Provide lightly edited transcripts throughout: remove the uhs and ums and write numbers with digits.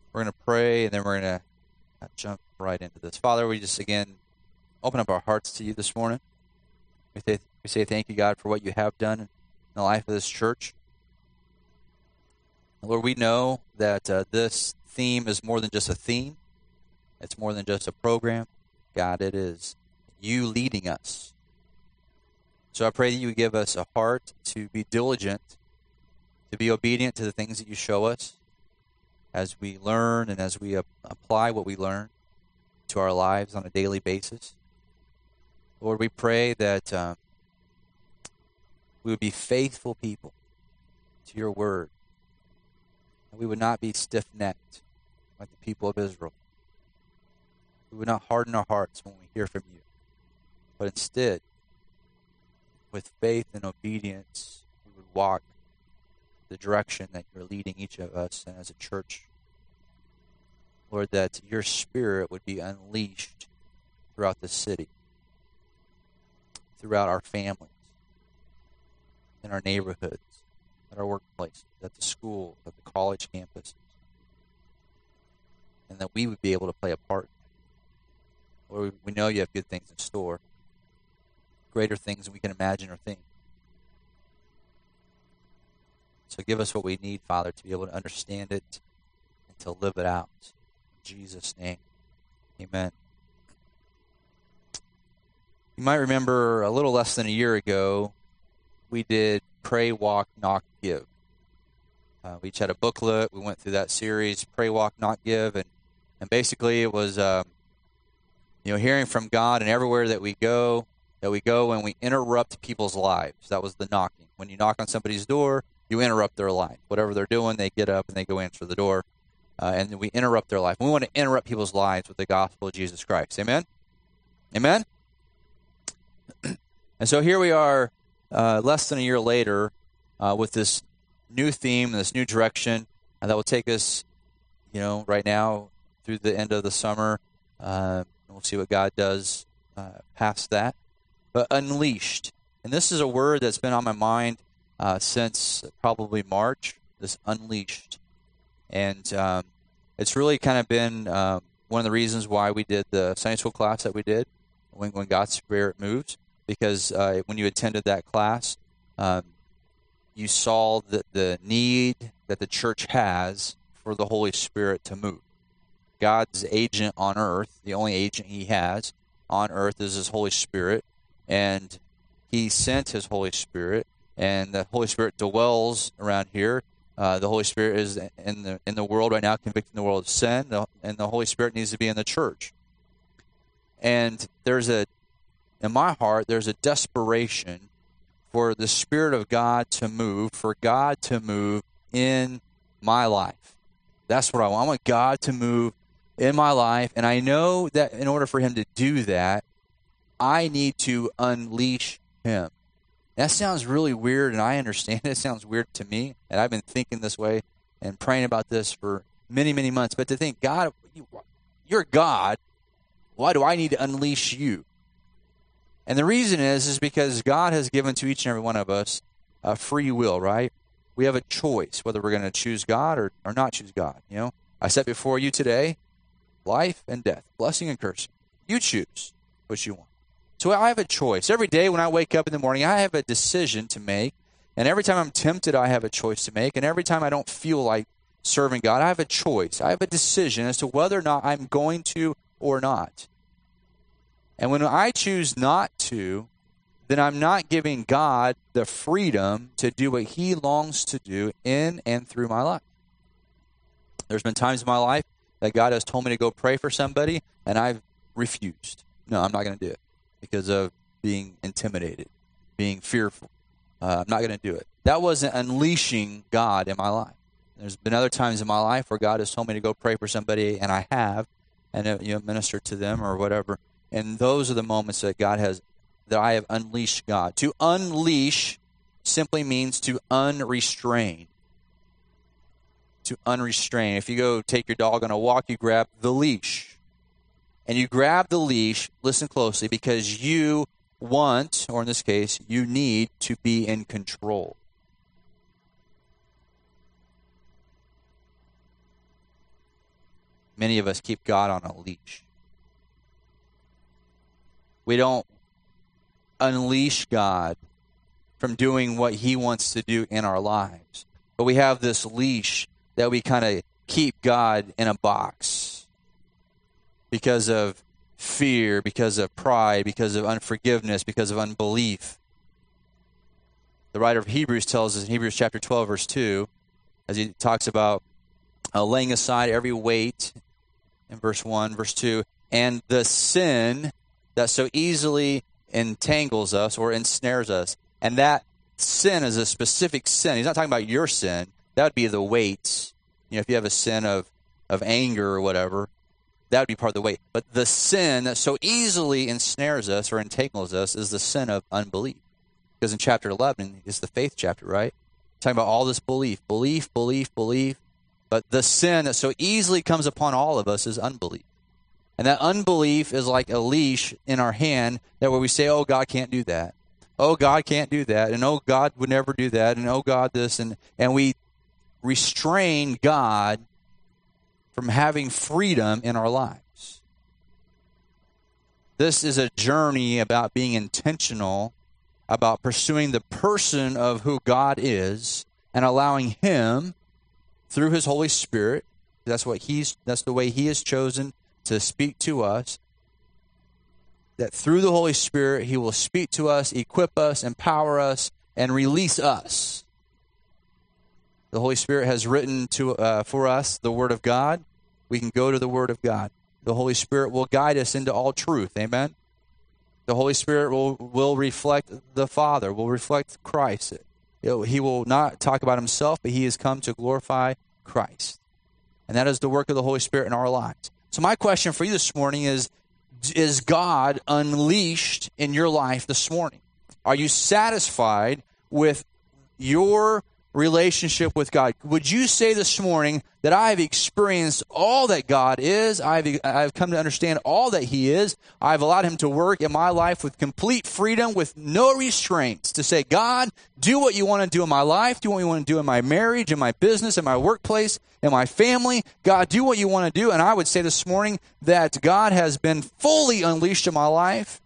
We're going to pray, and then we're going to jump right into this. Father, we just, again, open up our hearts to you this morning. We say thank you, God, for what you have done in the life of this church. And Lord, we know that this theme is more than just a theme. It's more than just a program. God, it is you leading us. So I pray that you would give us a heart to be diligent, to be obedient to the things that you show us as we learn and as we apply what we learn to our lives on a daily basis. Lord, we pray that we would be faithful people to your word. And we would not be stiff-necked like the people of Israel. We would not harden our hearts when we hear from you, but instead, with faith and obedience, we would walk the direction that you're leading each of us and as a church. Lord, that your spirit would be unleashed throughout the city, throughout our families, in our neighborhoods, at our workplaces, at the school, at the college campuses, and that we would be able to play a part. Lord, we know you have good things in store, greater things than we can imagine or think. So give us what we need, Father, to be able to understand it and to live it out. In Jesus' name, amen. You might remember a little less than a year ago, we did Pray, Walk, Knock, Give. We each had a booklet. We went through that series, Pray, Walk, Knock, Give. And basically it was, hearing from God, and everywhere that we go and we interrupt people's lives. That was the knocking. When you knock on somebody's door, you interrupt their life. Whatever they're doing, they get up and they go answer the door. And we interrupt their life. We want to interrupt people's lives with the gospel of Jesus Christ. Amen? Amen? And so here we are, less than a year later, with this new theme, this new direction that will take us, right now through the end of the summer. We'll see what God does past that. But unleashed. And this is a word that's been on my mind since probably March, this unleashed. And it's really kind of been one of the reasons why we did the Sunday school class that we did, when God's Spirit moves. Because when you attended that class, you saw the need that the church has for the Holy Spirit to move. God's agent on earth, the only agent he has on earth, is his Holy Spirit. And he sent his Holy Spirit, and the Holy Spirit dwells around here. The Holy Spirit is in the world right now, convicting the world of sin, and the Holy Spirit needs to be in the church. And in my heart, there's a desperation for the Spirit of God to move, for God to move in my life. That's what I want. I want God to move in my life, and I know that in order for him to do that, I need to unleash him. That sounds really weird, and I understand it. It sounds weird to me, and I've been thinking this way and praying about this for many, many months. But to think, God, you're God. Why do I need to unleash you? And the reason is because God has given to each and every one of us a free will, right? We have a choice whether we're going to choose God or not choose God. I set before you today life and death, blessing and cursing. You choose what you want. So I have a choice. Every day when I wake up in the morning, I have a decision to make. And every time I'm tempted, I have a choice to make. And every time I don't feel like serving God, I have a choice. I have a decision as to whether or not I'm going to or not. And when I choose not to, then I'm not giving God the freedom to do what he longs to do in and through my life. There's been times in my life that God has told me to go pray for somebody, and I've refused. No, I'm not going to do it because of being intimidated, being fearful. I'm not going to do it. That wasn't unleashing God in my life. There's been other times in my life where God has told me to go pray for somebody, and I have, and minister to them or whatever. And those are the moments that I have unleashed God. To unleash simply means to unrestrain. To unrestrain. If you go take your dog on a walk, you grab the leash. And you grab the leash, listen closely, because you want, or in this case, you need to be in control. many of us keep God on a leash. We don't unleash God from doing what he wants to do in our lives. But we have this leash that we kind of keep God in a box because of fear, because of pride, because of unforgiveness, because of unbelief. The writer of Hebrews tells us in Hebrews chapter 12, verse 2, as he talks about laying aside every weight in verse 1, verse 2, and the sin that so easily entangles us or ensnares us. And that sin is a specific sin. He's not talking about your sin. That would be the weight. If you have a sin of anger or whatever, that would be part of the weight. But the sin that so easily ensnares us or entangles us is the sin of unbelief. Because in chapter 11, it's the faith chapter, right? Talking about all this belief. But the sin that so easily comes upon all of us is unbelief. And that unbelief is like a leash in our hand that where we say, oh, God can't do that. Oh, God can't do that. And oh, God would never do that. And oh, God this. And we restrain God from having freedom in our lives. This is a journey about being intentional, about pursuing the person of who God is and allowing him through his Holy Spirit. That's the way he has chosen to speak to us. That through the Holy Spirit, he will speak to us, equip us, empower us, and release us. The Holy Spirit has written for us the Word of God. We can go to the Word of God. The Holy Spirit will guide us into all truth. Amen? The Holy Spirit will reflect the Father, will reflect Christ. He will not talk about himself, but he has come to glorify Christ. And that is the work of the Holy Spirit in our lives. So my question for you this morning is God unleashed in your life this morning? Are you satisfied with your relationship with God? Would you say this morning that I have experienced all that God is? I've come to understand all that he is. I've allowed him to work in my life with complete freedom, with no restraints, to say, God, do what you want to do in my life. Do what you want to do in my marriage, in my business, in my workplace, in my family. God, do what you want to do. And I would say this morning that God has been fully unleashed in my life.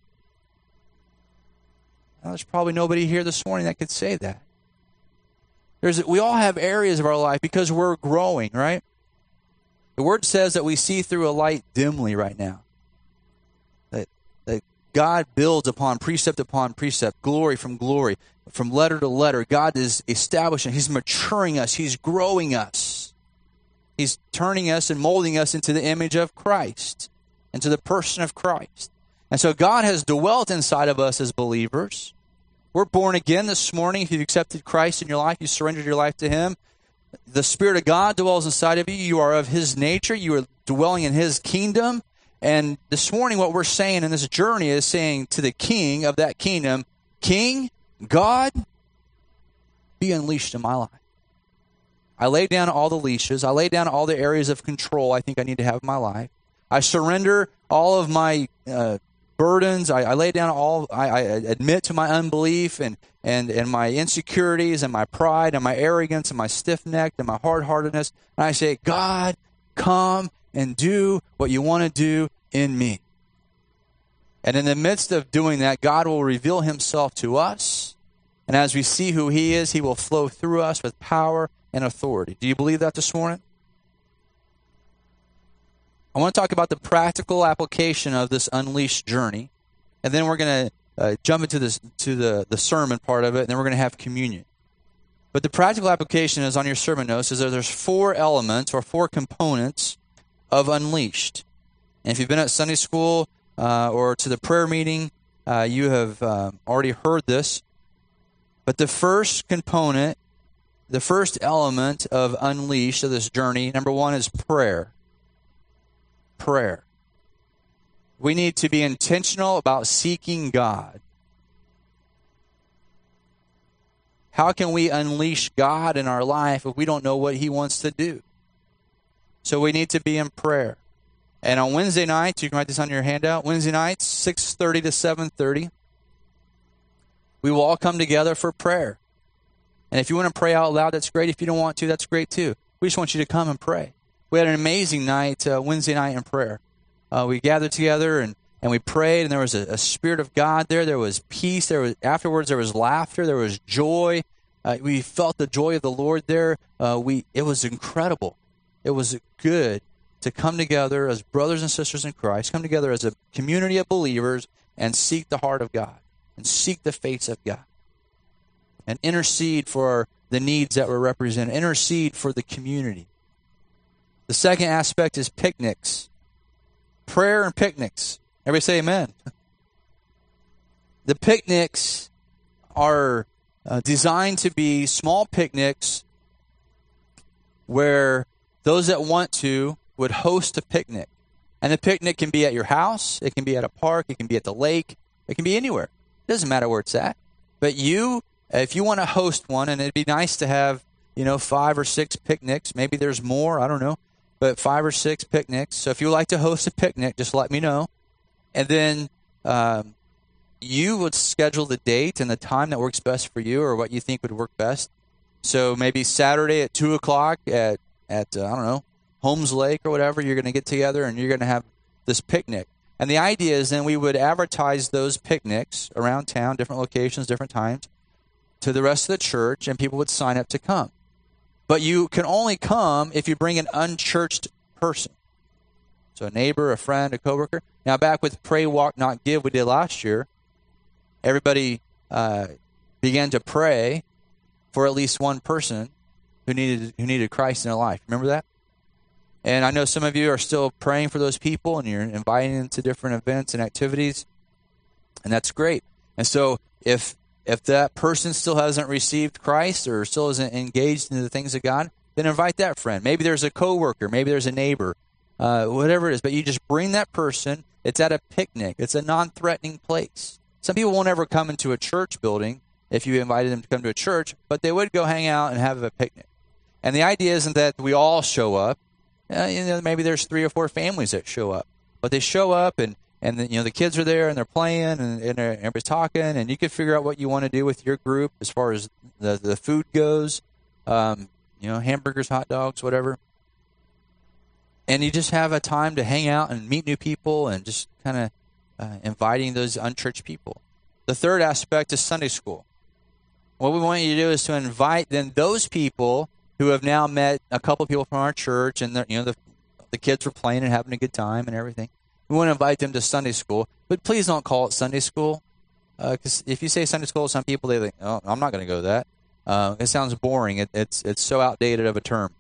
Now, there's probably nobody here this morning that could say that. We all have areas of our life because we're growing, right? The Word says that we see through a light dimly right now. That God builds upon precept, glory, from letter to letter. God is establishing, he's maturing us, he's growing us. He's turning us and molding us into the image of Christ, into the person of Christ. And so God has dwelt inside of us as believers. We're born again this morning. If you've accepted Christ in your life, you surrendered your life to him. The Spirit of God dwells inside of you. You are of his nature. You are dwelling in his kingdom. And this morning what we're saying in this journey is saying to the king of that kingdom, King, God, be unleashed in my life. I lay down all the leashes. I lay down all the areas of control I think I need to have in my life. I surrender all of my burdens. I lay down I admit to my unbelief and my insecurities and my pride and my arrogance and my stiff-necked and my hard-heartedness. And I say, God, come and do what you want to do in me. And in the midst of doing that, God will reveal himself to us. And as we see who he is, he will flow through us with power and authority. Do you believe that this morning? I want to talk about the practical application of this unleashed journey, and then we're going to jump into the sermon part of it, and then we're going to have communion. But the practical application is on your sermon notes is that there's 4 elements or 4 components of unleashed. And if you've been at Sunday school or to the prayer meeting, you have already heard this. But the first component, the first element of unleashed of this journey, number 1 is prayer. Prayer. We need to be intentional about seeking God. How can we unleash God in our life if we don't know what he wants to do? So we need to be in prayer. And on Wednesday nights, you can write this on your handout, Wednesday nights, 6:30 to 7:30, we will all come together for prayer. And if you want to pray out loud, that's great. If you don't want to, that's great too. We just want you to come and pray. We had an amazing night, Wednesday night in prayer. We gathered together and we prayed, and there was a Spirit of God there. There was peace. Afterwards, there was laughter. There was joy. We felt the joy of the Lord there. It was incredible. It was good to come together as brothers and sisters in Christ, come together as a community of believers and seek the heart of God and seek the face of God and intercede for the needs that were represented, intercede for the community. The second aspect is picnics. Prayer and picnics. Everybody say amen. The picnics are designed to be small picnics where those that want to would host a picnic. And the picnic can be at your house, it can be at a park, it can be at the lake, it can be anywhere. It doesn't matter where it's at. But if you want to host one, and it'd be nice to have, 5 or 6 picnics, maybe there's more, I don't know, but 5 or 6 picnics. So if you would like to host a picnic, just let me know. And then you would schedule the date and the time that works best for you or what you think would work best. So maybe Saturday at 2 o'clock at I don't know, Holmes Lake or whatever, you're going to get together and you're going to have this picnic. And the idea is then we would advertise those picnics around town, different locations, different times, to the rest of the church, and people would sign up to come. But you can only come if you bring an unchurched person. So a neighbor, a friend, a coworker. Now back with Pray, Walk, Not Give we did last year, everybody began to pray for at least one person who needed Christ in their life. Remember that? And I know some of you are still praying for those people, and you're inviting them to different events and activities, and that's great. And so if that person still hasn't received Christ or still isn't engaged in the things of God, then invite that friend. Maybe there's a coworker, maybe there's a neighbor, whatever it is. But you just bring that person. It's at a picnic. It's a non-threatening place. Some people won't ever come into a church building if you invited them to come to a church, but they would go hang out and have a picnic. And the idea isn't that we all show up. Maybe there's 3 or 4 families that show up, but they show up and the kids are there and they're playing and everybody's talking, and you can figure out what you want to do with your group as far as the food goes, hamburgers, hot dogs, whatever. And you just have a time to hang out and meet new people and just kind of inviting those unchurched people. The third aspect is Sunday school. What we want you to do is to invite then those people who have now met a couple of people from our church, and the kids were playing and having a good time and everything. We want to invite them to Sunday school, but please don't call it Sunday school, because if you say Sunday school, some people they think, "Oh, I'm not going to go to that. It sounds boring. It's so outdated of a term."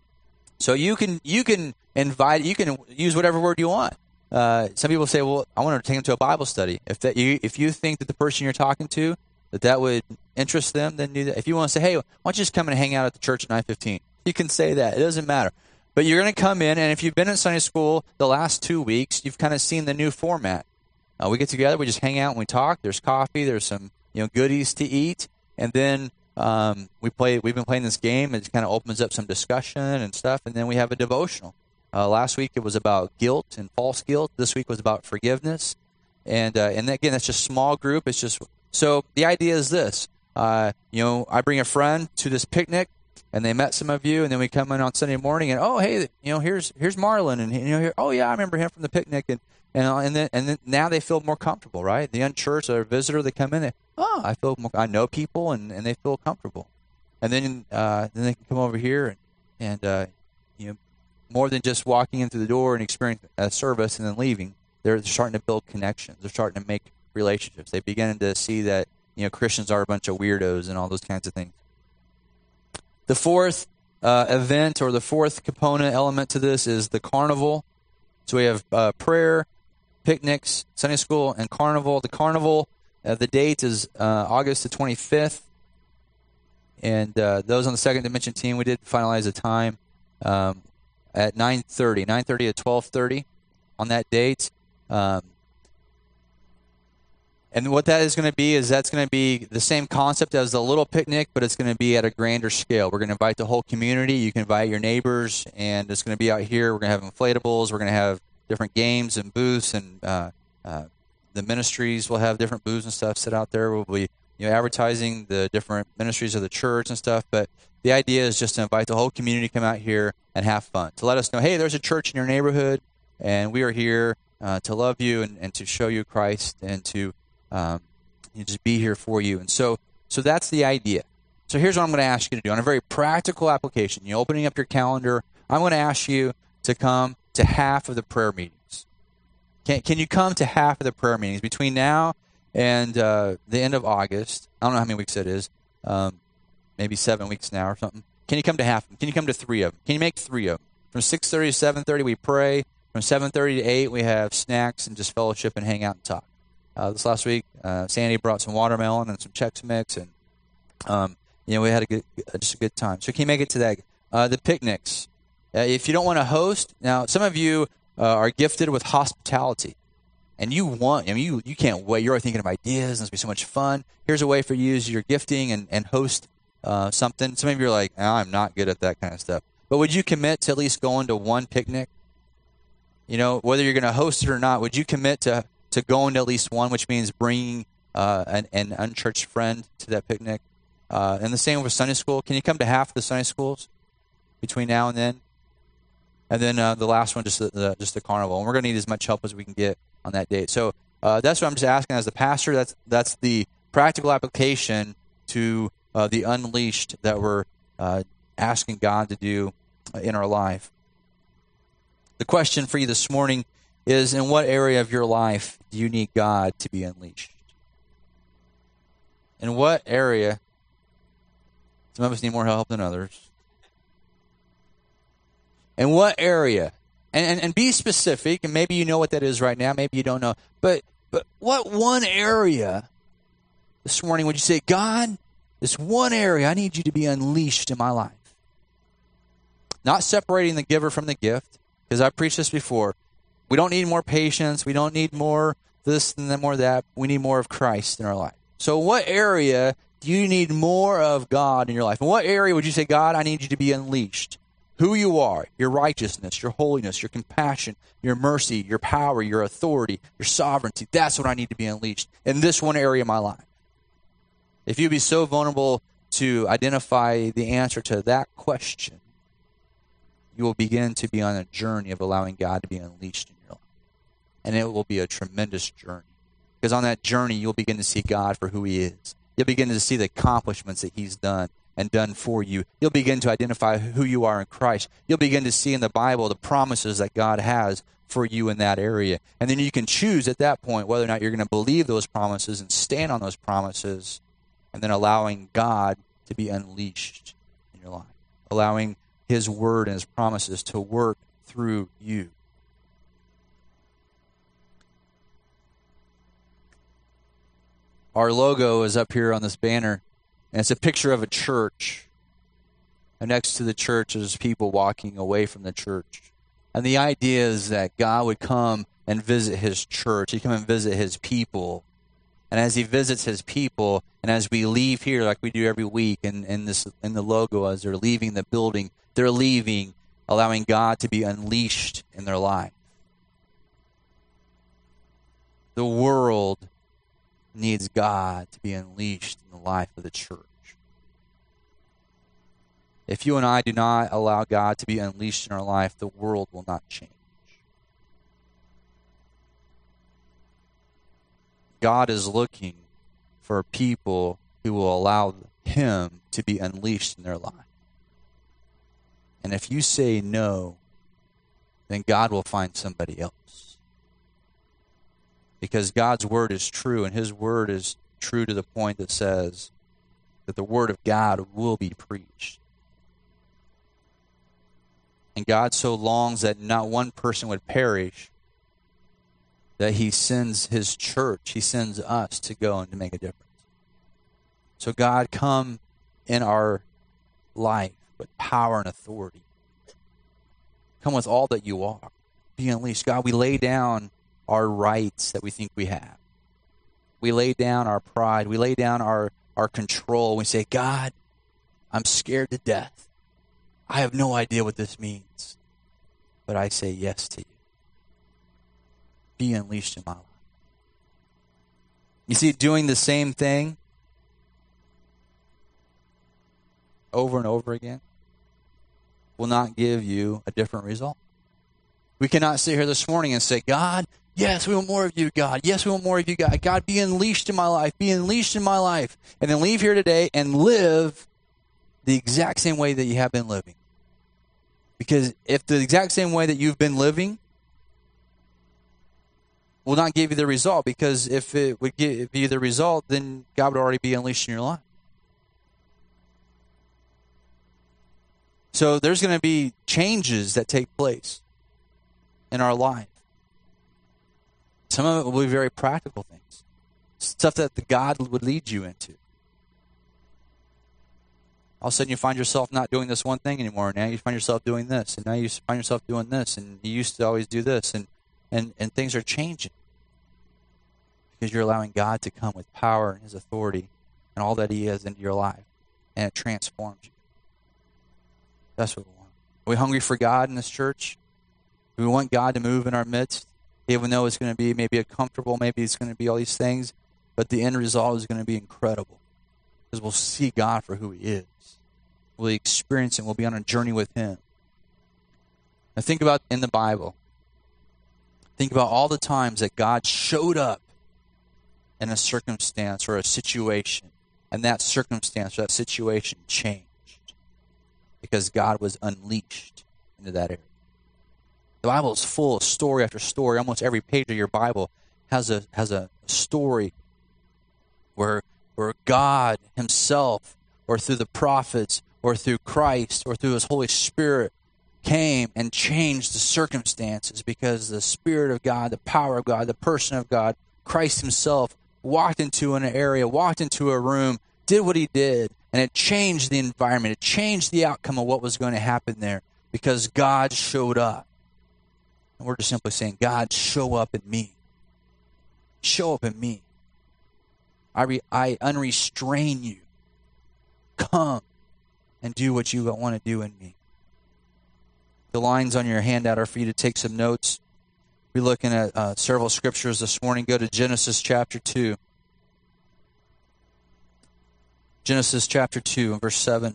So you can invite, you can use whatever word you want. Some people say, "Well, I want to take them to a Bible study." If you think that the person you're talking to that would interest them, then do that. If you want to say, "Hey, why don't you just come and hang out at the church at 9:15?" You can say that. It doesn't matter. But you're going to come in, and if you've been in Sunday school the last 2 weeks, you've kind of seen the new format. We get together, we just hang out and we talk. There's coffee, there's some goodies to eat, and then we've been playing this game. It kind of opens up some discussion and stuff, and then we have a devotional. Last week it was about guilt and false guilt. This week was about forgiveness, and again, that's just small group. It's just so the idea is this. I bring a friend to this picnic, and they met some of you, and then we come in on Sunday morning, and hey, here's Marlon, and oh yeah, I remember him from the picnic, and then now they feel more comfortable, right? The unchurched or visitor, they come in, I know people, and they feel comfortable, and then they can come over here and more than just walking in through the door and experiencing a service and then leaving. They're starting to build connections. They're starting to make relationships. They begin to see that Christians are a bunch of weirdos and all those kinds of things. The fourth event, or the fourth component element to this, is the carnival. So we have prayer, picnics, Sunday school, and carnival. The carnival, the date is August the 25th. And those on the Second Dimension team, we did finalize a time at 9:30 to 12:30 on that date. And what that is going to be is that's going to be the same concept as the little picnic, but it's going to be at a grander scale. We're going to invite the whole community. You can invite your neighbors, and it's going to be out here. We're going to have inflatables. We're going to have different games and booths, and the ministries will have different booths and stuff set out there. We'll be advertising the different ministries of the church and stuff. But The idea is just to invite the whole community to come out here and have fun, to let us know, hey, there's a church in your neighborhood, and we are here to love you and to show you Christ and to just be here for you. And so that's the idea. So here's what I'm going to ask you to do. On a very practical application, you're opening up your calendar, I'm going to ask you to come to half of the prayer meetings. Can you come to half of the prayer meetings between now and the end of August? I don't know how many weeks it is. Maybe 7 weeks now or something. Can you come to half of them? Can you come to 3 of them? Can you make 3 of them? From 6:30 to 7:30, we pray. From 7:30 to 8, we have snacks and just fellowship and hang out and talk. This last week, Sandy brought some watermelon and some Chex Mix, and we had just a good time. So can you make it to that? The picnics. If you don't want to host, now some of you are gifted with hospitality, and you can't wait. You're already thinking of ideas, and it's going to be so much fun. Here's a way for you to use your gifting and host something. Some of you are like, I'm not good at that kind of stuff. But would you commit to at least going to one picnic? Whether you're going to host it or not, would you commit to going to at least one, which means bringing an unchurched friend to that picnic? And the same with Sunday school. Can you come to half of the Sunday schools between now and then? And then the last one, just the carnival. And we're going to need as much help as we can get on that date. So that's what I'm just asking as the pastor. That's the practical application to the unleashed that we're asking God to do in our life. The question for you this morning is, in what area of your life do you need God to be unleashed? In what area? Some of us need more help than others. In what area? And be specific, and maybe you know what that is right now, maybe you don't know. But what one area this morning would you say, God, this one area I need you to be unleashed in my life? Not separating the giver from the gift, because I've preached this before. We don't need more patience. We don't need more this and then more that. We need more of Christ in our life. So what area do you need more of God in your life? In what area would you say, God, I need you to be unleashed? Who you are, your righteousness, your holiness, your compassion, your mercy, your power, your authority, your sovereignty. That's what I need to be unleashed in this one area of my life. If you'd be so vulnerable to identify the answer to that question, you will begin to be on a journey of allowing God to be unleashed in your life. And it will be a tremendous journey. Because on that journey, you'll begin to see God for who He is. You'll begin to see the accomplishments that He's done and done for you. You'll begin to identify who you are in Christ. You'll begin to see in the Bible the promises that God has for you in that area. And then you can choose at that point whether or not you're going to believe those promises and stand on those promises, and then allowing God to be unleashed in your life. Allowing His word and His promises to work through you. Our logo is up here on this banner, and it's a picture of a church. And next to the church is people walking away from the church. And the idea is that God would come and visit His church. He'd come and visit His people. And as He visits His people, and as we leave here like we do every week in the logo, as they're leaving the building, they're leaving, allowing God to be unleashed in their life. The world needs God to be unleashed in the life of the church. If you and I do not allow God to be unleashed in our life, the world will not change. God is looking for people who will allow Him to be unleashed in their life. And if you say no, then God will find somebody else. Because God's word is true, and His word is true to the point that says that the word of God will be preached. And God so longs that not one person would perish, that He sends His church, He sends us to go and to make a difference. So God, come in our life with power and authority. Come with all that you are. Be unleashed. God, we lay down our rights that we think we have. We lay down our pride. We lay down our control. We say, God, I'm scared to death. I have no idea what this means. But I say yes to you. Be unleashed in my life. You see, doing the same thing over and over again will not give you a different result. We cannot sit here this morning and say, God, yes, we want more of you, God. Yes, we want more of you, God. God, be unleashed in my life. Be unleashed in my life. And then leave here today and live the exact same way that you have been living. Because if the exact same way that you've been living will not give you the result, because if it would give you the result, then God would already be unleashed in your life. So there's going to be changes that take place in our life. Some of it will be very practical things. Stuff that the God would lead you into. All of a sudden you find yourself not doing this one thing anymore. Now you find yourself doing this. And now you find yourself doing this. And you used to always do this. And things are changing. Because you're allowing God to come with power and His authority and all that He is into your life. And it transforms you. That's what we want. Are we hungry for God in this church? Do we want God to move in our midst? Even though it's going to be maybe uncomfortable, maybe it's going to be all these things, but the end result is going to be incredible. Because we'll see God for who He is. We'll experience Him. We'll be on a journey with Him. Now think about in the Bible. Think about all the times that God showed up in a circumstance or a situation, and that circumstance or that situation changed because God was unleashed into that area. The Bible is full of story after story. Almost every page of your Bible has a story where God Himself, or through the prophets, or through Christ, or through His Holy Spirit, came and changed the circumstances because the Spirit of God, the power of God, the person of God, Christ Himself, walked into an area, walked into a room, did what He did, and it changed the environment. It changed the outcome of what was going to happen there because God showed up. And we're just simply saying, God, show up in me. Show up in me. I unrestrain you. Come and do what you want to do in me. The lines on your handout are for you to take some notes. We're looking at several scriptures this morning. Go to Genesis chapter 2. Genesis chapter 2 and verse 7.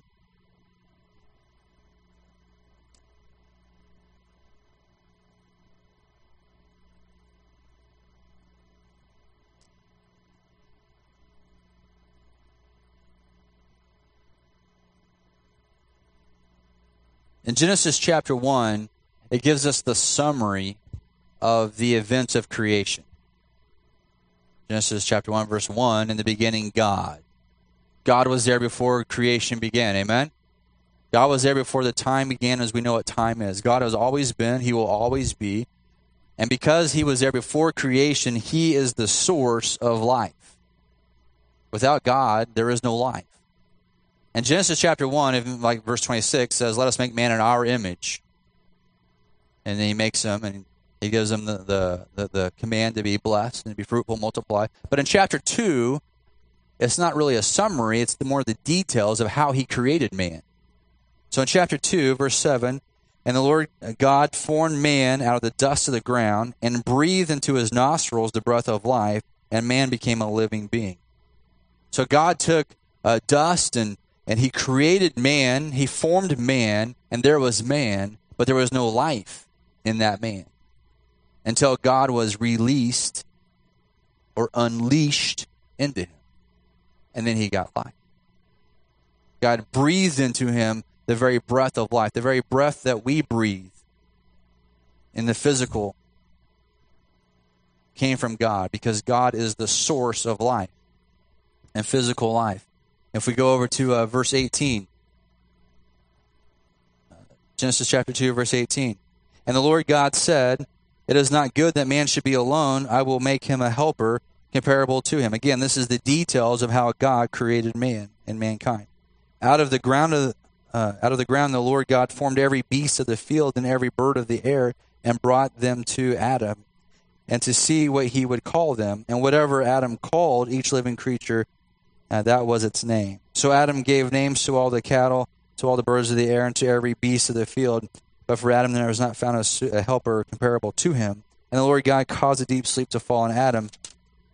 In Genesis chapter 1, it gives us the summary of the events of creation. Genesis chapter 1, verse 1, in the beginning, God. God was there before creation began. Amen? God was there before the time began as we know what time is. God has always been. He will always be. And because He was there before creation, He is the source of life. Without God, there is no life. And Genesis chapter 1, even like verse 26, says, let us make man in our image. And then He makes them, and He gives them the command to be blessed and to be fruitful, multiply. But in chapter 2, it's not really a summary. It's more the details of how He created man. So in chapter 2, verse 7, and the Lord God formed man out of the dust of the ground and breathed into his nostrils the breath of life, and man became a living being. So God took dust and He created man. He formed man, and there was man, but there was no life in that man until God was released or unleashed into him. And then he got life. God breathed into him the very breath of life, the very breath that we breathe in the physical came from God, because God is the source of life and physical life. If we go over to verse 18, Genesis chapter 2, verse 18. And the Lord God said, it is not good that man should be alone. I will make him a helper comparable to him. Again, this is the details of how God created man and mankind. Out of the ground the Lord God formed every beast of the field and every bird of the air and brought them to Adam, and to see what he would call them. And whatever Adam called each living creature, that was its name. So Adam gave names to all the cattle, to all the birds of the air, and to every beast of the field. But for Adam there was not found a helper comparable to him. And the Lord God caused a deep sleep to fall on Adam,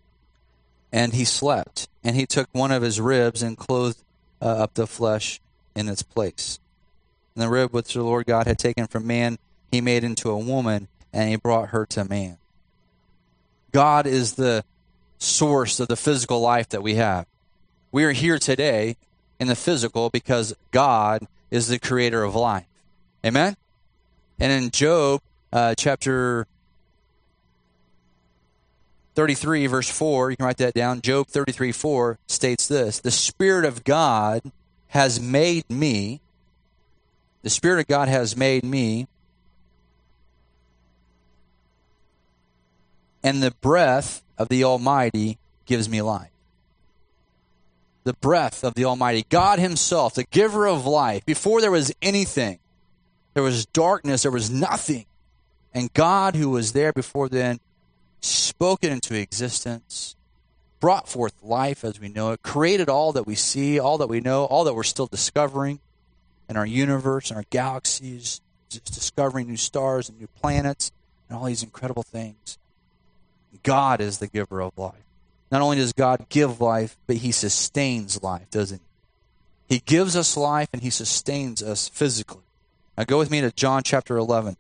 and he slept. And he took one of his ribs and clothed up the flesh in its place. And the rib which the Lord God had taken from man, he made into a woman, and he brought her to man. God is the source of the physical life that we have. We are here today in the physical because God is the creator of life. Amen? And in Job chapter 33, verse 4, you can write that down. Job 33:4 states this: the Spirit of God has made me, the Spirit of God has made me, and the breath of the Almighty gives me life. The breath of the Almighty, God himself, the giver of life. Before there was anything, there was darkness, there was nothing. And God, who was there before then, spoke it into existence, brought forth life as we know it, created all that we see, all that we know, all that we're still discovering in our universe, in our galaxies, just discovering new stars and new planets and all these incredible things. God is the giver of life. Not only does God give life, but he sustains life, doesn't he? He gives us life and he sustains us physically. Now go with me to John chapter 11.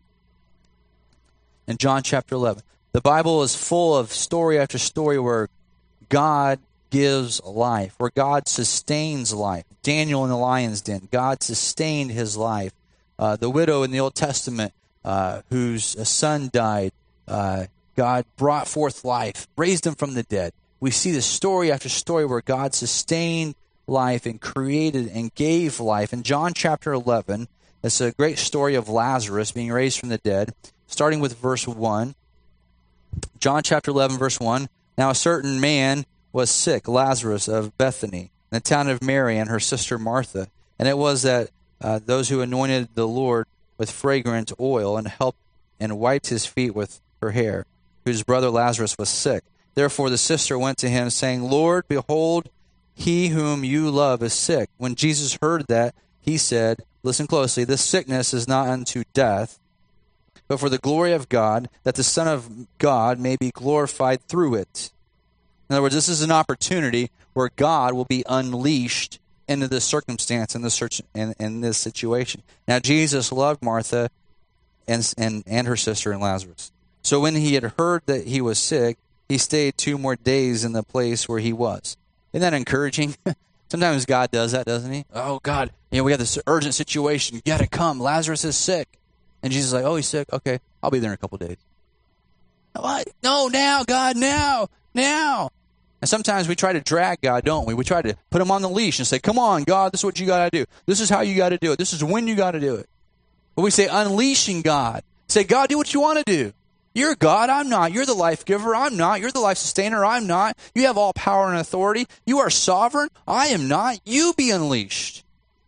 In John chapter 11, the Bible is full of story after story where God gives life, where God sustains life. Daniel in the lion's den, God sustained his life. The widow in the Old Testament whose son died, God brought forth life, raised him from the dead. We see the story after story where God sustained life and created and gave life. In John chapter 11, it's a great story of Lazarus being raised from the dead, starting with verse 1. John chapter 11, verse 1. Now a certain man was sick, Lazarus of Bethany, in the town of Mary and her sister Martha. And it was that those who anointed the Lord with fragrant oil and helped and wiped his feet with her hair, whose brother Lazarus was sick. Therefore the sister went to him, saying, Lord, behold, he whom you love is sick. When Jesus heard that, he said, listen closely, this sickness is not unto death, but for the glory of God, that the Son of God may be glorified through it. In other words, this is an opportunity where God will be unleashed into this circumstance, in this situation. Now, Jesus loved Martha and her sister and Lazarus. So when he had heard that he was sick, he stayed 2 more days in the place where he was. Isn't that encouraging? Sometimes God does that, doesn't he? Oh, God, we have this urgent situation. You got to come. Lazarus is sick. And Jesus is like, oh, he's sick? Okay, I'll be there in a couple days. What? No, now, God, now. And sometimes we try to drag God, don't we? We try to put him on the leash and say, come on, God, this is what you got to do. This is how you got to do it. This is when you got to do it. But we say unleashing God. Say, God, do what you want to do. You're God, I'm not. You're the life giver, I'm not. You're the life sustainer, I'm not. You have all power and authority. You are sovereign, I am not. You be unleashed.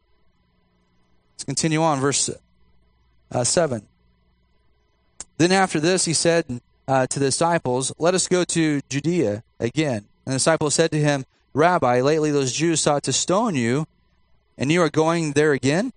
Let's continue on, verse 7. Then after this, he said to the disciples, let us go to Judea again. And the disciples said to him, Rabbi, lately those Jews sought to stone you, and you are going there again?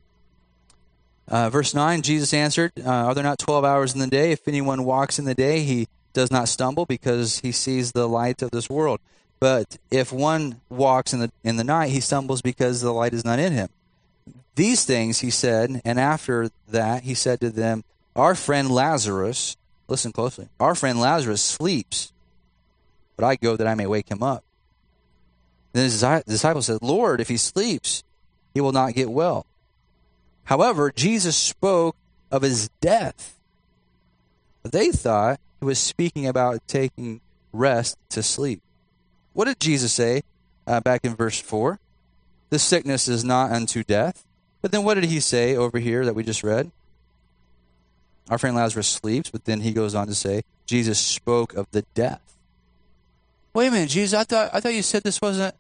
Verse 9, Jesus answered, are there not 12 hours in the day? If anyone walks in the day, he does not stumble because he sees the light of this world. But if one walks in the night, he stumbles because the light is not in him. These things he said, and after that he said to them, our friend Lazarus, listen closely, our friend Lazarus sleeps, but I go that I may wake him up. Then his disciples said, Lord, if he sleeps, he will not get well. However, Jesus spoke of his death. But they thought he was speaking about taking rest to sleep. What did Jesus say back in verse 4? This sickness is not unto death. But then what did he say over here that we just read? Our friend Lazarus sleeps, but then he goes on to say, Jesus spoke of the death. Wait a minute, Jesus, I thought you said this wasn't...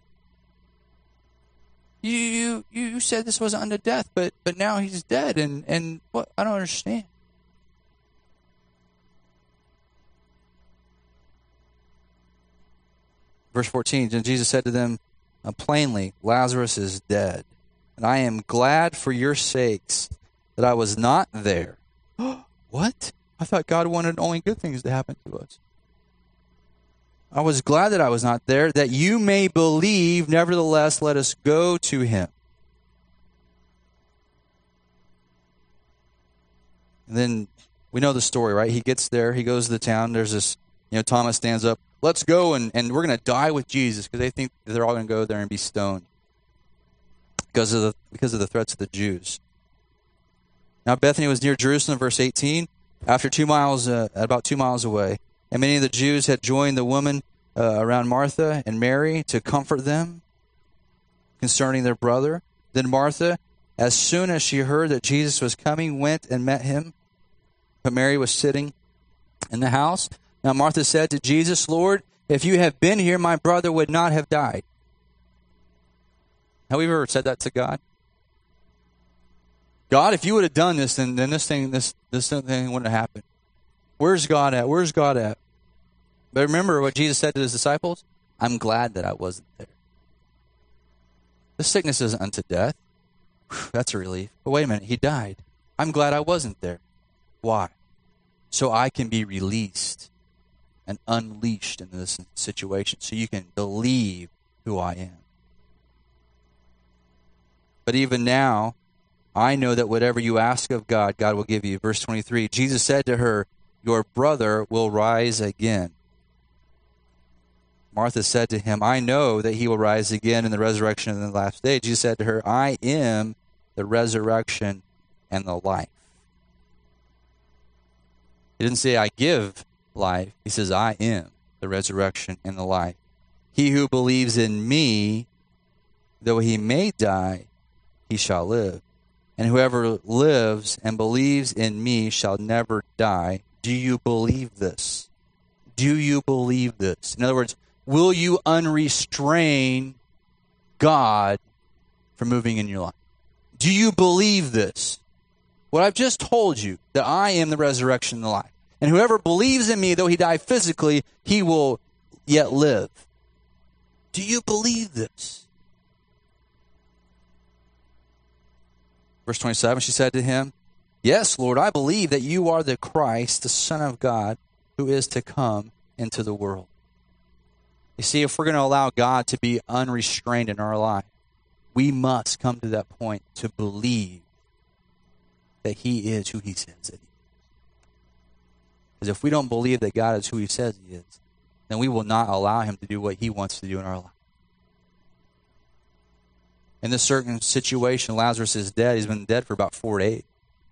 You said this wasn't unto death, but now he's dead, and what? I don't understand. Verse 14, and Jesus said to them plainly, Lazarus is dead, and I am glad for your sakes that I was not there. What? I thought God wanted only good things to happen to us. I was glad that I was not there, that you may believe. Nevertheless, let us go to him. And then we know the story, right? He gets there. He goes to the town. There's this, Thomas stands up. Let's go, and we're going to die with Jesus, because they think they're all going to go there and be stoned because of the threats of the Jews. Now Bethany was near Jerusalem, verse 18, about 2 miles away. And many of the Jews had joined the woman around Martha and Mary to comfort them concerning their brother. Then Martha, as soon as she heard that Jesus was coming, went and met him. But Mary was sitting in the house. Now Martha said to Jesus, Lord, if you had been here, my brother would not have died. Have we ever said that to God? God, if you would have done this, then this thing wouldn't have happened. Where's God at? Where's God at? But remember what Jesus said to his disciples? I'm glad that I wasn't there. This sickness isn't unto death. That's a relief. But wait a minute, he died. I'm glad I wasn't there. Why? So I can be released and unleashed in this situation, so you can believe who I am. But even now, I know that whatever you ask of God, God will give you. Verse 23, Jesus said to her, your brother will rise again. Martha said to him, I know that he will rise again in the resurrection in the last day. Jesus said to her, I am the resurrection and the life. He didn't say, I give life. He says, I am the resurrection and the life. He who believes in me, though he may die, he shall live. And whoever lives and believes in me shall never die. Do you believe this? Do you believe this? In other words, will you unrestrain God from moving in your life? Do you believe this? What I've just told you, that I am the resurrection and the life. And whoever believes in me, though he die physically, he will yet live. Do you believe this? Verse 27, she said to him, yes, Lord, I believe that you are the Christ, the Son of God, who is to come into the world. You see, if we're going to allow God to be unrestrained in our life, we must come to that point to believe that he is who he says that he is. Because if we don't believe that God is who he says he is, then we will not allow him to do what he wants to do in our life. In this certain situation, Lazarus is dead. He's been dead for about 4 days.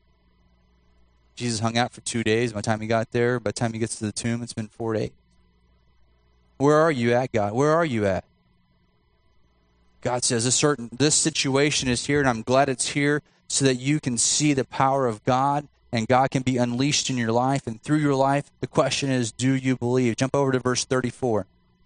Jesus hung out for 2 days. By the time he got there, by the time he gets to the tomb, it's been 4 days. Where are you at, God? Where are you at? God says this situation is here, and I'm glad it's here so that you can see the power of God, and God can be unleashed in your life and through your life. The question is, do you believe? Jump over to verse 34.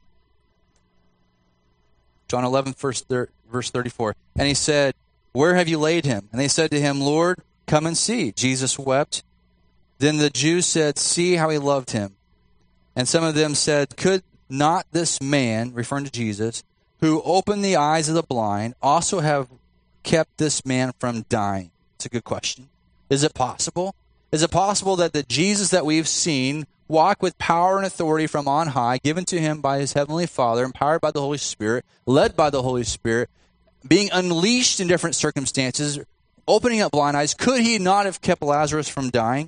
John 11, verse 34. And he said, where have you laid him? And they said to him, Lord, come and see. Jesus wept. Then the Jews said, see how he loved him. And some of them said, could not this man, referring to Jesus, who opened the eyes of the blind, also have kept this man from dying? It's a good question. Is it possible? Is it possible that the Jesus that we've seen walk with power and authority from on high, given to him by his heavenly Father, empowered by the Holy Spirit, led by the Holy Spirit, being unleashed in different circumstances, opening up blind eyes, could he not have kept Lazarus from dying?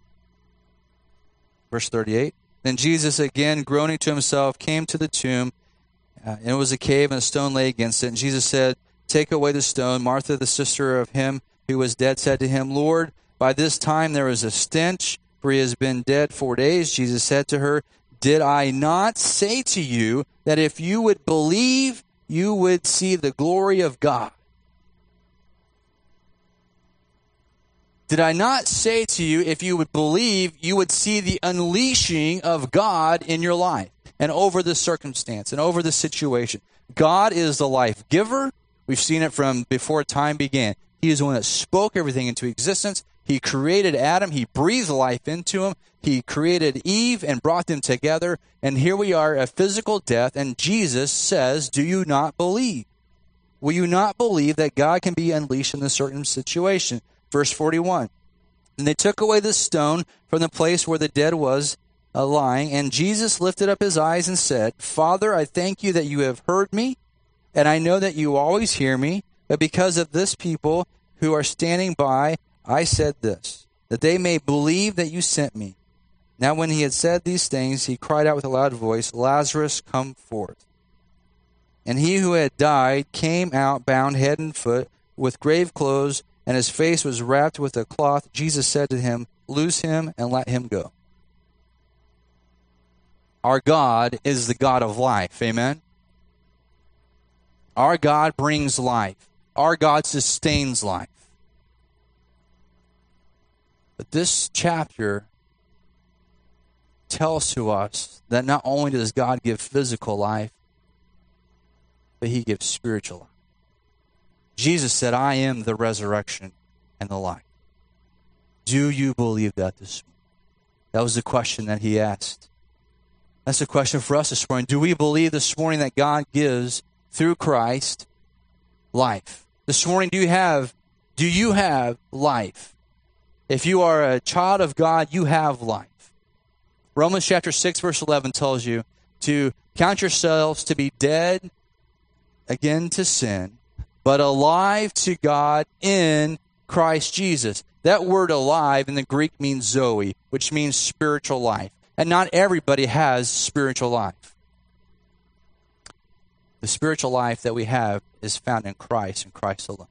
Verse 38. Then Jesus, again groaning to himself, came to the tomb, and it was a cave, and a stone lay against it. And Jesus said, take away the stone. Martha, the sister of him who was dead, said to him, Lord, by this time there is a stench, for he has been dead 4 days. Jesus said to her, did I not say to you that if you would believe, you would see the glory of God? Did I not say to you, if you would believe, you would see the unleashing of God in your life and over the circumstance and over the situation? God is the life giver. We've seen it from before time began. He is the one that spoke everything into existence. He created Adam. He breathed life into him. He created Eve and brought them together. And here we are at physical death. And Jesus says, do you not believe? Will you not believe that God can be unleashed in this certain situation? Verse 41. And they took away the stone from the place where the dead was lying. And Jesus lifted up his eyes and said, Father, I thank you that you have heard me. And I know that you always hear me. But because of this people who are standing by, I said this, that they may believe that you sent me. Now when he had said these things, he cried out with a loud voice, Lazarus, come forth. And he who had died came out, bound head and foot, with grave clothes, and his face was wrapped with a cloth. Jesus said to him, loose him and let him go. Our God is the God of life. Amen? Our God brings life. Our God sustains life. But this chapter tells to us that not only does God give physical life, but he gives spiritual life. Jesus said, I am the resurrection and the life. Do you believe that this morning? That was the question that he asked. That's the question for us this morning. Do we believe this morning that God gives, through Christ, life? This morning, do you have life? If you are a child of God, you have life. Romans chapter 6, verse 11 tells you to count yourselves to be dead again to sin, but alive to God in Christ Jesus. That word alive in the Greek means zoe, which means spiritual life. And not everybody has spiritual life. The spiritual life that we have is found in Christ and Christ alone.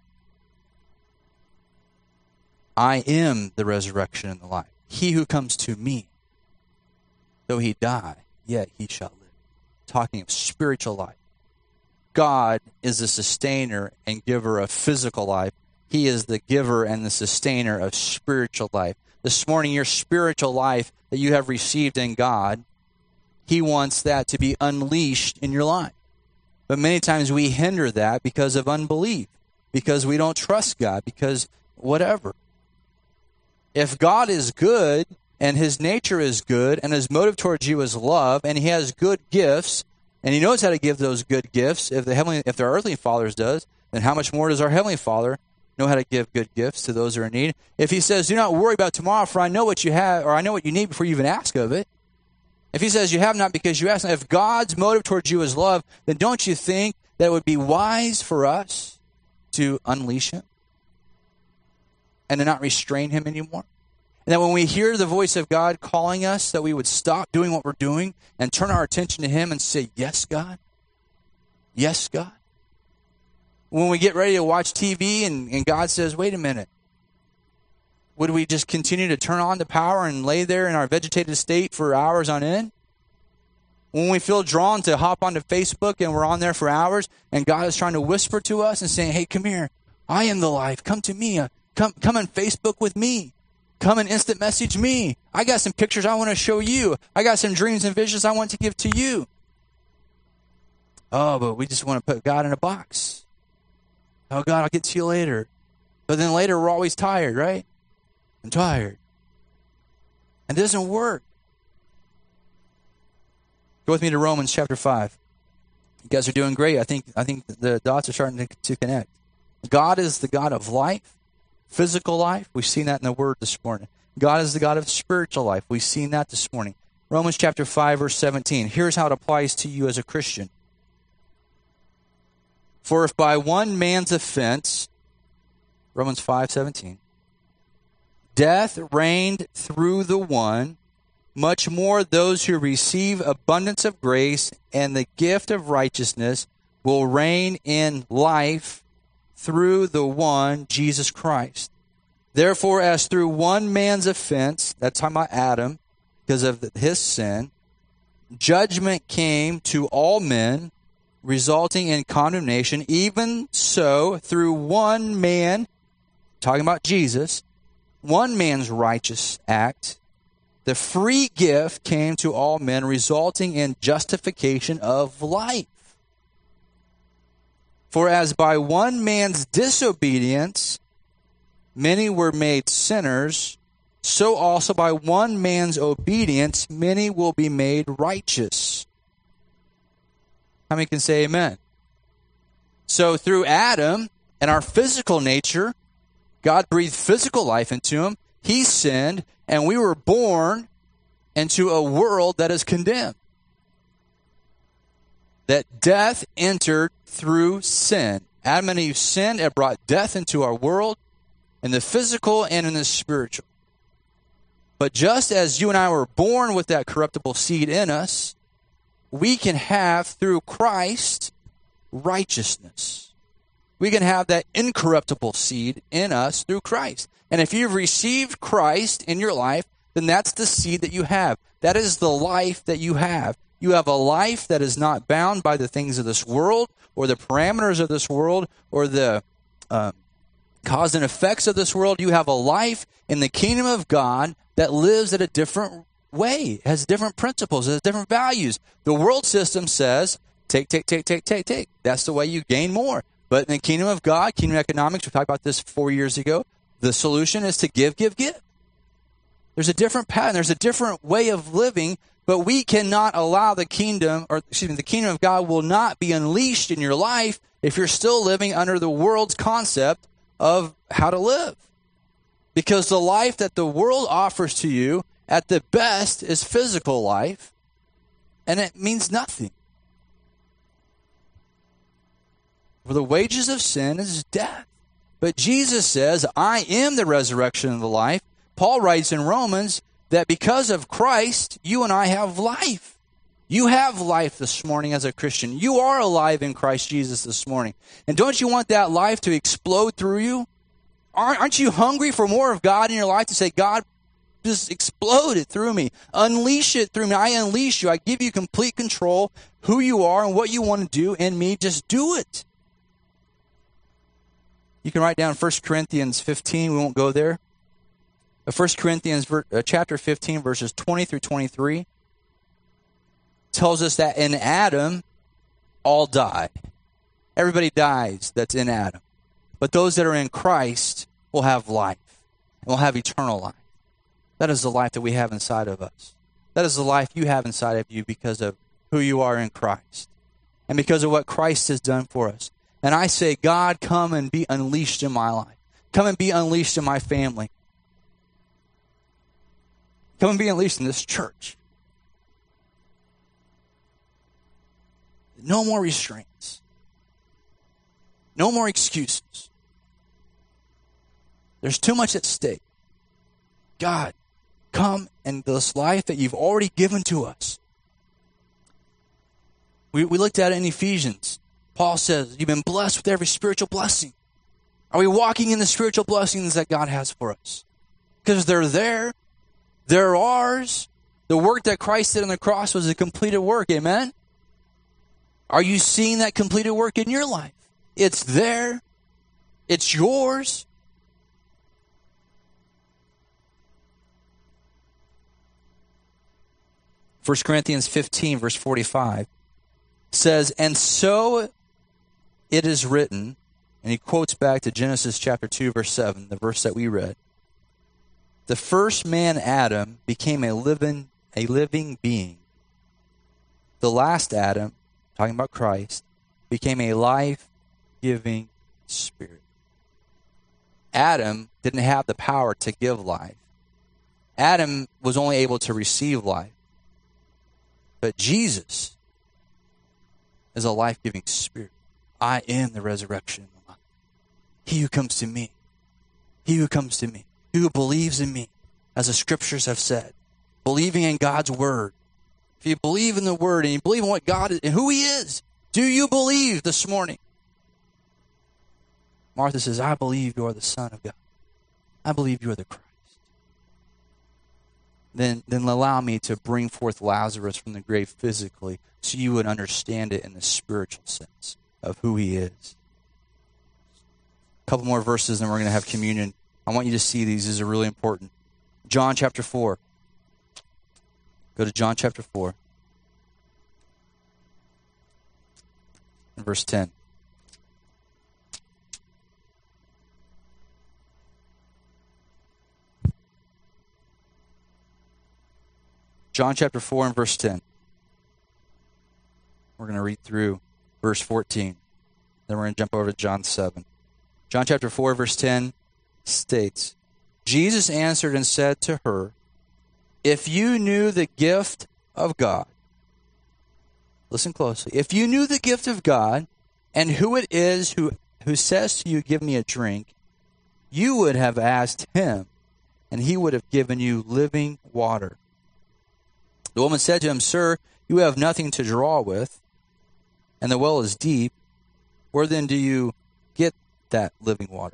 I am the resurrection and the life. He who comes to me, though he die, yet he shall live. Talking of spiritual life. God is the sustainer and giver of physical life. He is the giver and the sustainer of spiritual life. This morning, your spiritual life that you have received in God, he wants that to be unleashed in your life. But many times we hinder that because of unbelief, because we don't trust God, because whatever. If God is good and his nature is good and his motive towards you is love and he has good gifts and he knows how to give those good gifts, if their earthly fathers does, then how much more does our heavenly Father know how to give good gifts to those who are in need? If he says, do not worry about tomorrow, for I know what you have, or I know what you need before you even ask of it. If he says you have not because you ask not, if God's motive towards you is love, then don't you think that it would be wise for us to unleash him and to not restrain him anymore? And that when we hear the voice of God calling us, that we would stop doing what we're doing and turn our attention to him and say, yes, God. Yes, God. When we get ready to watch TV and God says, wait a minute, would we just continue to turn on the power and lay there in our vegetative state for hours on end? When we feel drawn to hop onto Facebook and we're on there for hours and God is trying to whisper to us and saying, hey, come here. I am the life. Come to me. Come on Facebook with me. Come and instant message me. I got some pictures I want to show you. I got some dreams and visions I want to give to you. Oh, but we just want to put God in a box. Oh, God, I'll get to you later. But then later we're always tired, right? I'm tired. And it doesn't work. Go with me to Romans chapter 5. You guys are doing great. I think the dots are starting to connect. God is the God of life, physical life. We've seen that in the Word this morning. God is the God of spiritual life. We've seen that this morning. Romans chapter 5, verse 17. Here's how it applies to you as a Christian. For if by one man's offense, Romans 5:17, death reigned through the one, much more those who receive abundance of grace and the gift of righteousness will reign in life through the one, Jesus Christ. Therefore, as through one man's offense, that's talking about Adam, because of his sin, judgment came to all men, resulting in condemnation, even so through one man, talking about Jesus, one man's righteous act, the free gift came to all men, resulting in justification of life. For as by one man's disobedience many were made sinners, so also by one man's obedience many will be made righteous. How many can say amen? So through Adam and our physical nature, God breathed physical life into him. He sinned, and we were born into a world that is condemned. That death entered through sin. Adam and Eve sinned and brought death into our world, in the physical and in the spiritual. But just as you and I were born with that corruptible seed in us, we can have, through Christ, righteousness. We can have that incorruptible seed in us through Christ. And if you've received Christ in your life, then that's the seed that you have. That is the life that you have. You have a life that is not bound by the things of this world or the parameters of this world or the cause and effects of this world. You have a life in the kingdom of God that lives at a different way, has different principles, has different values. The world system says, take. That's the way you gain more. But in the kingdom of God, kingdom economics, we talked about this 4 years ago, the solution is to give. There's a different pattern. There's a different way of living, but we cannot allow the kingdom of God will not be unleashed in your life if you're still living under the world's concept of how to live. Because the life that the world offers to you at the best is physical life, and it means nothing. For the wages of sin is death. But Jesus says, I am the resurrection and the life. Paul writes in Romans that because of Christ, you and I have life. You have life this morning as a Christian. You are alive in Christ Jesus this morning. And don't you want that life to explode through you? Aren't you hungry for more of God in your life to say, God, just explode it through me. Unleash it through me. I unleash you. I give you complete control who you are and what you want to do in me. Just do it. You can write down 1 Corinthians 15. We won't go there. 1 Corinthians chapter 15, verses 20 through 23 tells us that in Adam, all die. Everybody dies that's in Adam. But those that are in Christ will have life and will have eternal life. That is the life that we have inside of us. That is the life you have inside of you because of who you are in Christ and because of what Christ has done for us. And I say, God, come and be unleashed in my life. Come and be unleashed in my family. Come and be unleashed in this church. No more restraints. No more excuses. There's too much at stake. God, come and this life that you've already given to us. We looked at it in Ephesians. Paul says, you've been blessed with every spiritual blessing. Are we walking in the spiritual blessings that God has for us? Because they're there. They're ours. The work that Christ did on the cross was a completed work. Amen? Are you seeing that completed work in your life? It's there. It's yours. First Corinthians 15, verse 45 says, and so it is written, and he quotes back to Genesis chapter 2, verse 7, the verse that we read. The first man, Adam, became a living being. The last Adam, talking about Christ, became a life-giving spirit. Adam didn't have the power to give life. Adam was only able to receive life. But Jesus is a life-giving spirit. I am the resurrection and the life. He who comes to me, he who who believes in me, as the scriptures have said, believing in God's word. If you believe in the word and you believe in what God is and who he is, do you believe this morning? Martha says, I believe you are the Son of God. I believe you are the Christ. Then allow me to bring forth Lazarus from the grave physically so you would understand it in the spiritual sense of who he is. A couple more verses and we're going to have communion. I want you to see these. These are really important. John chapter 4. Go to John chapter 4. And verse 10. John chapter 4 and verse 10. We're going to read through verse 14. Then we're going to jump over to John 7. John chapter 4 verse 10 states, Jesus answered and said to her, if you knew the gift of God, listen closely, if you knew the gift of God and who it is who says to you, give me a drink, you would have asked him, and he would have given you living water. The woman said to him, Sir, you have nothing to draw with, and the well is deep. Where then do you get that living water?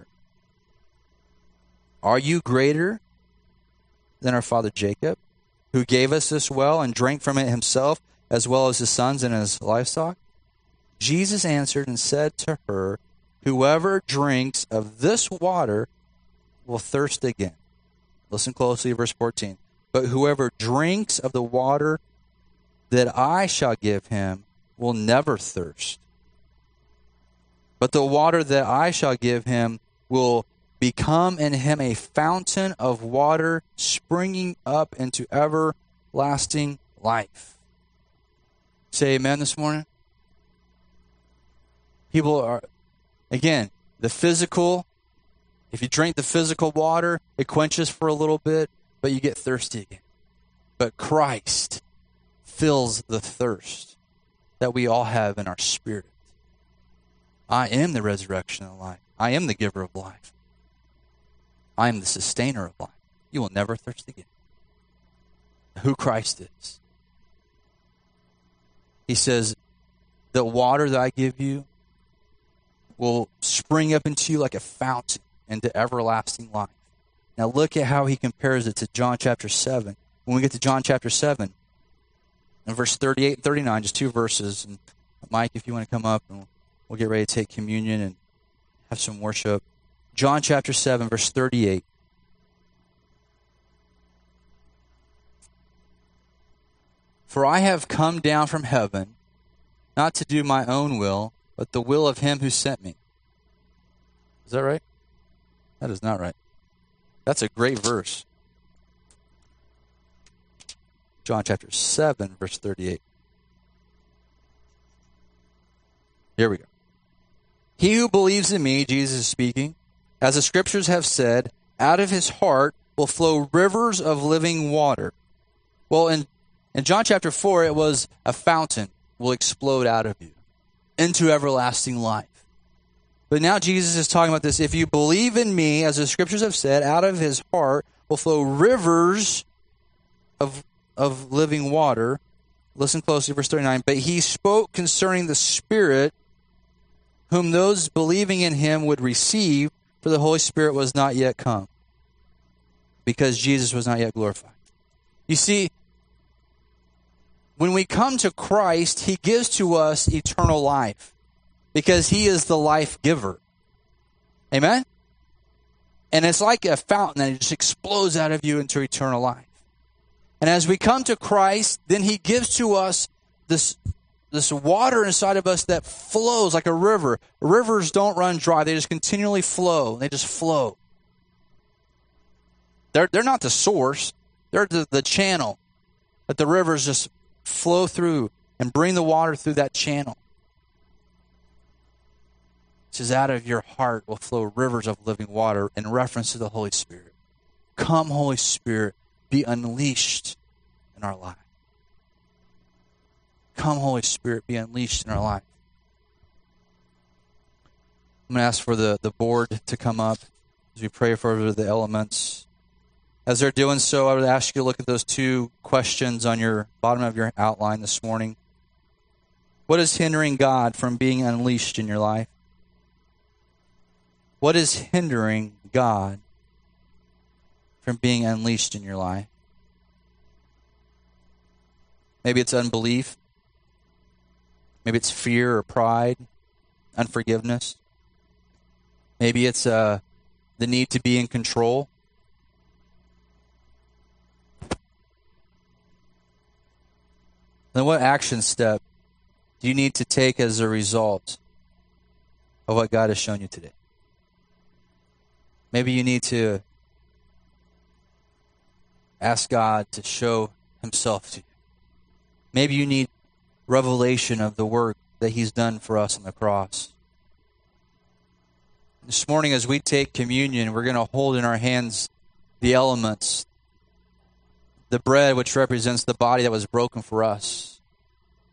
Are you greater than our father Jacob, who gave us this well and drank from it himself, as well as his sons and his livestock? Jesus answered and said to her, Whoever drinks of this water will thirst again. Listen closely, verse 14. But whoever drinks of the water that I shall give him will never thirst. But the water that I shall give him will become in him a fountain of water springing up into everlasting life. Say amen this morning. People are, again, the physical, if you drink the physical water, it quenches for a little bit, but you get thirsty again. But Christ fills the thirst that we all have in our spirit. I am the resurrection and life. I am the giver of life. I am the sustainer of life. You will never thirst again. Who Christ is. He says, the water that I give you will spring up into you like a fountain into everlasting life. Now look at how he compares it to John chapter 7. When we get to John chapter 7, in verse 38 and 39, just two verses. And Mike, if you want to come up, and we'll get ready to take communion and have some worship. John chapter 7, verse 38. For I have come down from heaven, not to do my own will, but the will of him who sent me. Is that right? That is not right. That's a great verse. John chapter 7, verse 38. Here we go. He who believes in me, Jesus is speaking, as the scriptures have said, out of his heart will flow rivers of living water. Well, in John chapter 4, it was a fountain will explode out of you into everlasting life. But now Jesus is talking about this. If you believe in me, as the scriptures have said, out of his heart will flow rivers of living water. Listen closely, verse 39. But he spoke concerning the Spirit, whom those believing in him would receive, for the Holy Spirit was not yet come, because Jesus was not yet glorified. You see, when we come to Christ, he gives to us eternal life, because he is the life giver. Amen? And it's like a fountain that just explodes out of you into eternal life. And as we come to Christ, then he gives to us this water inside of us that flows like a river. Rivers don't run dry. They just continually flow. They just flow. They're not the source. They're the channel that the rivers just flow through and bring the water through that channel. It says, out of your heart will flow rivers of living water, in reference to the Holy Spirit. Come, Holy Spirit, be unleashed in our life. Come, Holy Spirit, be unleashed in our life. I'm going to ask for the board to come up as we pray for the elements. As they're doing so, I would ask you to look at those two questions on your bottom of your outline this morning. What is hindering God from being unleashed in your life? What is hindering God from being unleashed in your life? Maybe it's unbelief. Maybe it's fear or pride, unforgiveness. Maybe it's the need to be in control. Then what action step do you need to take as a result of what God has shown you today? Maybe you need to ask God to show himself to you. Maybe you need revelation of the work that he's done for us on the cross. This morning as we take communion, we're going to hold in our hands the elements, the bread which represents the body that was broken for us,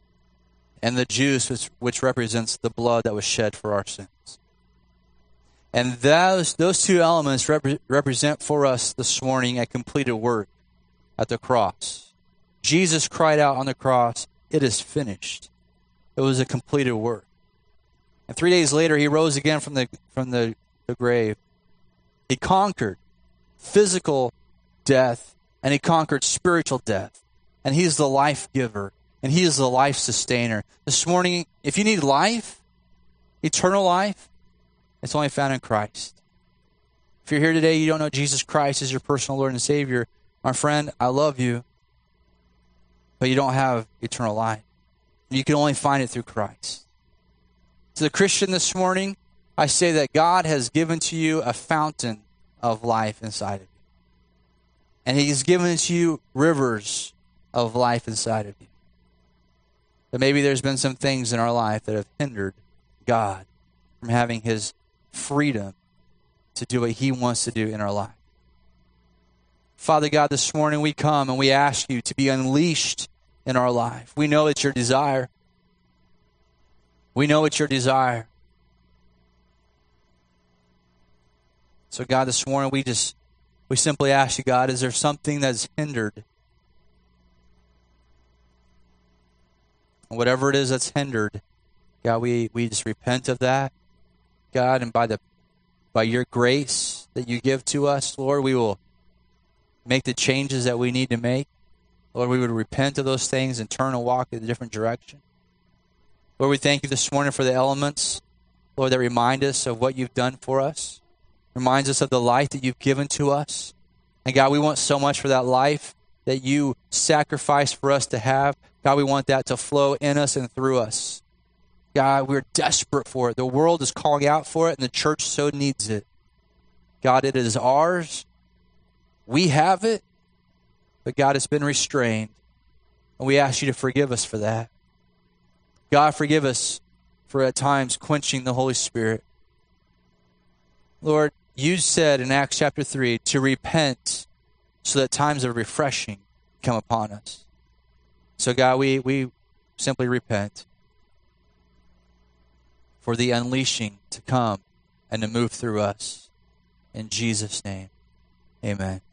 and the juice which represents the blood that was shed for our sins. And those two elements represent for us this morning a completed work at the cross. Jesus cried out on the cross, "It is finished." It was a completed work. And 3 days later, he rose again from the grave. He conquered physical death, and he conquered spiritual death. And he's the life giver, and he is the life sustainer. This morning, if you need life, eternal life, it's only found in Christ. If you're here today, you don't know Jesus Christ as your personal Lord and Savior, my friend, I love you, but you don't have eternal life. You can only find it through Christ. To the Christian this morning, I say that God has given to you a fountain of life inside of you. And he's given to you rivers of life inside of you. But maybe there's been some things in our life that have hindered God from having his freedom to do what he wants to do in our life. Father God, this morning we come and we ask you to be unleashed in our life. We know it's your desire. We know it's your desire. So God, this morning we simply ask you, God, is there something that's hindered? Whatever it is that's hindered, God, we just repent of that. God, and by your grace that you give to us, Lord, we will make the changes that we need to make. Lord, we would repent of those things and turn and walk in a different direction. Lord, we thank you this morning for the elements, Lord, that remind us of what you've done for us. Reminds us of the life that you've given to us. And God, we want so much for that life that you sacrificed for us to have. God, we want that to flow in us and through us. God, we're desperate for it. The world is calling out for it, and the church so needs it. God, it is ours. We have it, but God, it's been restrained. And we ask you to forgive us for that. God, forgive us for at times quenching the Holy Spirit. Lord, you said in Acts chapter 3 to repent so that times of refreshing come upon us. So God, we simply repent for the unleashing to come and to move through us. In Jesus' name, amen.